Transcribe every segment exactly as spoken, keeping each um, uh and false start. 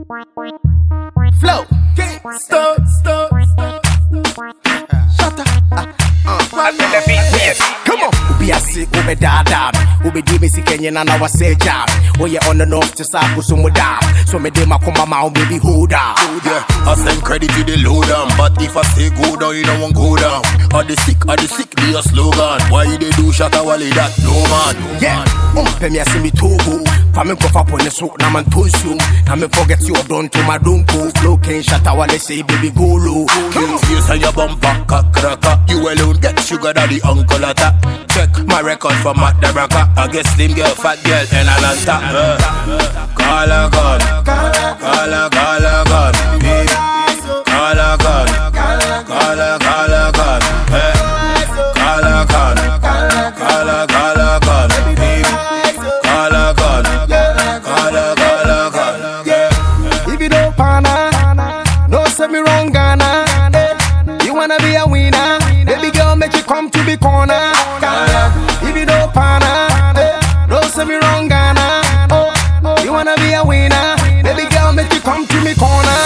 Flow, stop, stop, stop. Shut up. Uh, Come on. Ubi asi, ube da da. Ube di misi Kenya na na wase jam. Oye on and off to saku sumu da. So me de makoma ma o baby hold up. Yeah, I send credit to the low down, but if I say go down, you don't want go down. Are the sick, are the sick, be a slogan. Why they do shatta wale that? No man, no yeah. man. Um, pe me asi mi togo. Fame kofa pone so na man tosum. Na me forget you don to my dunko. Flow ken shatta wale say baby go low. You say your bumper, kakraka. You alone get sugar daddy uncle attack. Check my record for Matt the Rocker. I get slim girl, fat girl, and Atlanta. Uh, call a gun, call a, call a gun, baby. Call a gun, call a, call a gun, hey. Call a gun, call a, call a gun, baby. Call a gun, call a, call a gun, yeah. If you don't pana, no say me wrong, Ghana. You wanna be a winner, baby girl, make you come to the corner. If you don't pana, no say me wrong, Ghana. Oh, you wanna be a winner, baby girl, make you come to me corner.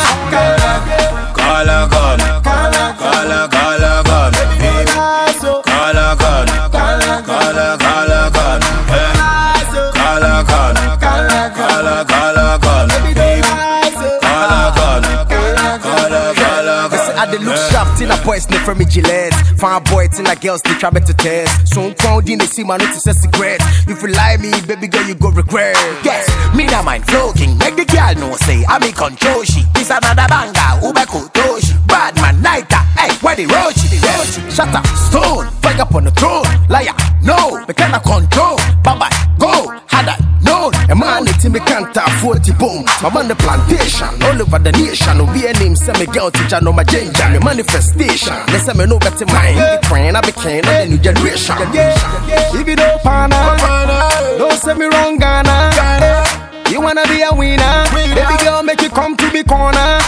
Call a gun, call a, call a, call a gun, baby. Call a gun, call a, call a, call a gun, hey. Call a gun, call a, call a, call a gun, baby. Call a gun, call a, call a, call a gun. I dey look sharp, till a boy sniff from me Gillette. Fine boy, till a girl still try to test. Soon found in the see my notice a cigarette. If you lie me, baby girl, you go regret. Yes, me na mind flow king. Make the girl know say I'm in control. She this another banger. Ubeko Toshi, bad man nighter. Hey, where the roach? Shut up, stone, flag up on the throne. Liar, no, me cannot control. Bye bye, go, had I known. A man, it's me can't afford to boom. My man, the plantation, all over the nation. No be a name, send me girl teacher, no my ginger. Me manifestation, they say me no better mind. The train, I became a new generation. If you don't pana, don't say me wrong, Ghana. You wanna be a winner, baby girl, make you come to the corner.